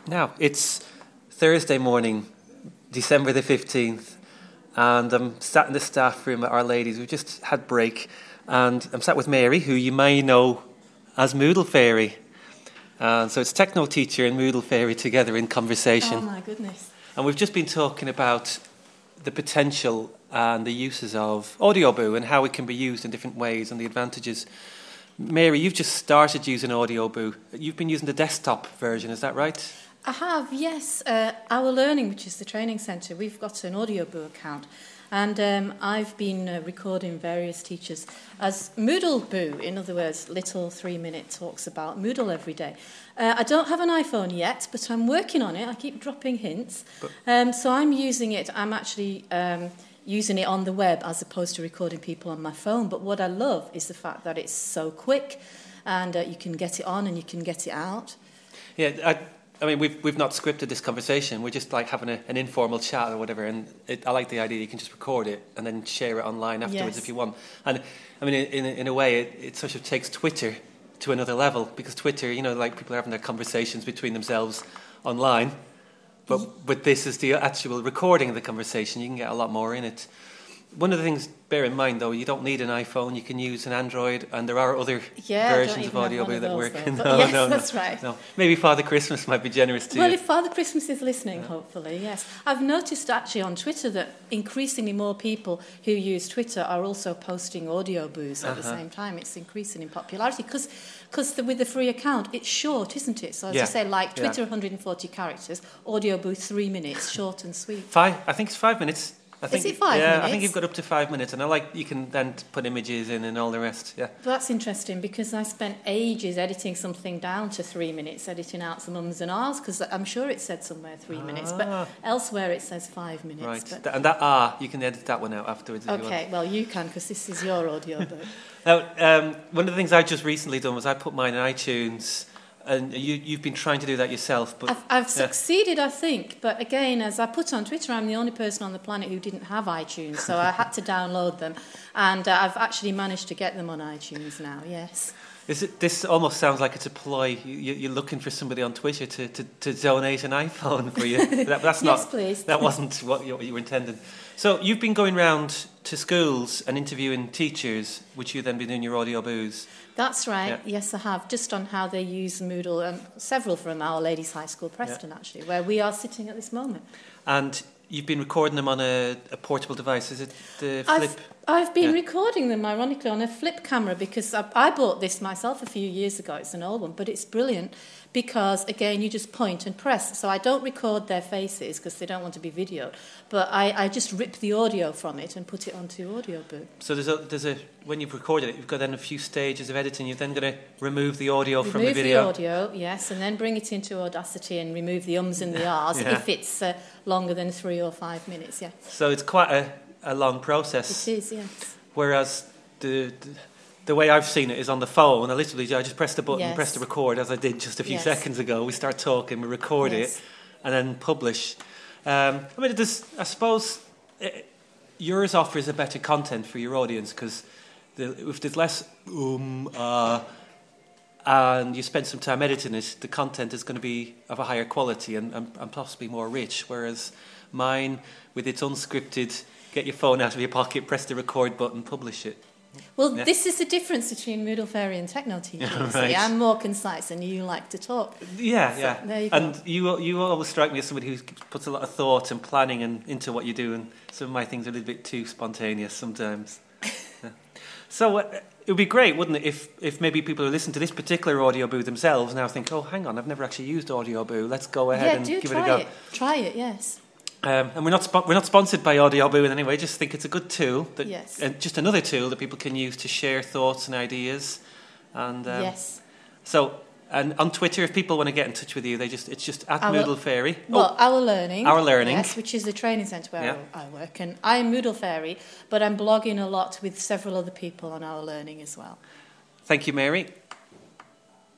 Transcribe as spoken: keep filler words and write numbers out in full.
Now, it's Thursday morning, December the fifteenth, and I'm sat in the staff room at Our Ladies. We've just had break, and I'm sat with Mary, who you may know as Moodle Fairy. And so it's Techno Teacher and Moodle Fairy together in conversation. Oh my goodness. And we've just been talking about the potential and the uses of Audioboo and how it can be used in different ways and the advantages. Mary, you've just started using Audioboo. You've been using the desktop version, is that right? I have, yes. Uh, Our Learning, which is the training centre, we've got an Audioboo account. And um, I've been uh, recording various teachers as Moodleboo, in other words, little three-minute talks about Moodle every day. Uh, I don't have an iPhone yet, but I'm working on it. I keep dropping hints. Um, so I'm using it. I'm actually um, using it on the web as opposed to recording people on my phone. But what I love is the fact that it's so quick and uh, you can get it on and you can get it out. Yeah, I... I mean, we've we've not scripted this conversation. We're just like having a, an informal chat or whatever. And it, I like the idea you can just record it and then share it online afterwards Yes. if you want. And I mean, in in a way, it, it sort of takes Twitter to another level because Twitter, you know, like people are having their conversations between themselves online. But with this is the actual recording of the conversation. You can get a lot more in it. One of the things, bear in mind, though, you don't need an iPhone. You can use an Android, and there are other yeah, versions of I don't even have one Audioboo of that those, work. though. no, But yes, no, no, that's right. No. Maybe Father Christmas might be generous to Well, you. if Father Christmas is listening, yeah. hopefully, yes. I've noticed actually on Twitter that increasingly more people who use Twitter are also posting Audioboos at uh-huh. the same time. It's increasing in popularity because because with the free account, it's short, isn't it? So as yeah. you say, like Twitter, yeah. one hundred forty characters, Audioboo, three minutes, short and sweet. Five? I think it's five minutes. I think, Is it five yeah, minutes? I think you've got up to five minutes, and I like you can then put images in and all the rest. Yeah, well, that's interesting because I spent ages editing something down to three minutes, editing out some ums and ahs because I'm sure it said somewhere three ah. minutes, but elsewhere it says five minutes. Right, but and that ah, you can edit that one out afterwards. If okay, you want. well you can because this is your audiobook. Now, um, one of the things I've just recently done was I put mine in iTunes. And you, you've been trying to do that yourself, but I've, I've yeah. succeeded, I think. But again, as I put on Twitter, I'm the only person on the planet who didn't have iTunes, so I had to download them, and uh, I've actually managed to get them on iTunes now. Yes. Is it, this almost sounds like it's a ploy. You, you're looking for somebody on Twitter to, to, to donate an iPhone for you. That, that's not. Yes, please. That wasn't what you, what you were intended. So you've been going round to schools and interviewing teachers, which you then been doing your Audioboos. That's right. Yeah. Yes, I have. Just on how they use Moodle, um, several from Our Ladies High School, Preston, yeah. actually, where we are sitting at this moment. And you've been recording them on a, a portable device. Is it the Flip? I've, I've been yeah. recording them, ironically, on a Flip camera because I, I bought this myself a few years ago. It's an old one, but it's brilliant because, again, you just point and press. So I don't record their faces because they don't want to be videoed, but I, I just rip the audio from it and put it onto Audiobook. So there's a, there's a when you've recorded it, you've got then a few stages of editing. You've then got to remove the audio remove from the video. Remove the audio, yes, and then bring it into Audacity and remove the ums and the ahs yeah. if it's uh, longer than three or five minutes, yeah. So it's quite a, a long process. It is, yes. Whereas the, the the way I've seen it is on the phone. I literally I just press the button, yes. press the record as I did just a few yes. seconds ago. We start talking, we record yes. it, and then publish. Um, I mean, there's, I suppose it, yours offers a better content for your audience because the, if there's less um uh, and you spend some time editing it, the content is going to be of a higher quality and, and, and possibly more rich. Whereas mine, with its unscripted, get your phone out of your pocket, press the record button, publish it. Well, yeah. this is the difference between Moodle Fairy and Techno Teacher. Yeah, See, right. I'm more concise and you like to talk. Yeah, so, yeah. There you and go. you you always strike me as somebody who puts a lot of thought and planning and, into what you do, and some of my things are a little bit too spontaneous sometimes. yeah. So uh, it would be great, wouldn't it, if, if maybe people who listen to this particular Audioboo themselves now think, oh, hang on, I've never actually used Audioboo. Let's go ahead yeah, and do give try it a go. It. Try it, yes. Um, and we're not spo- we're not sponsored by Audioboo in any way. Just think it's a good tool, that, yes. and just another tool that people can use to share thoughts and ideas. And um, yes. So, and on Twitter, if people want to get in touch with you, they just it's just at Our, Moodle Fairy. Well, oh, Our Learning. Our Learning, yes, which is the training centre where yeah. I, I work, and I am Moodle Fairy, but I'm blogging a lot with several other people on Our Learning as well. Thank you, Mary.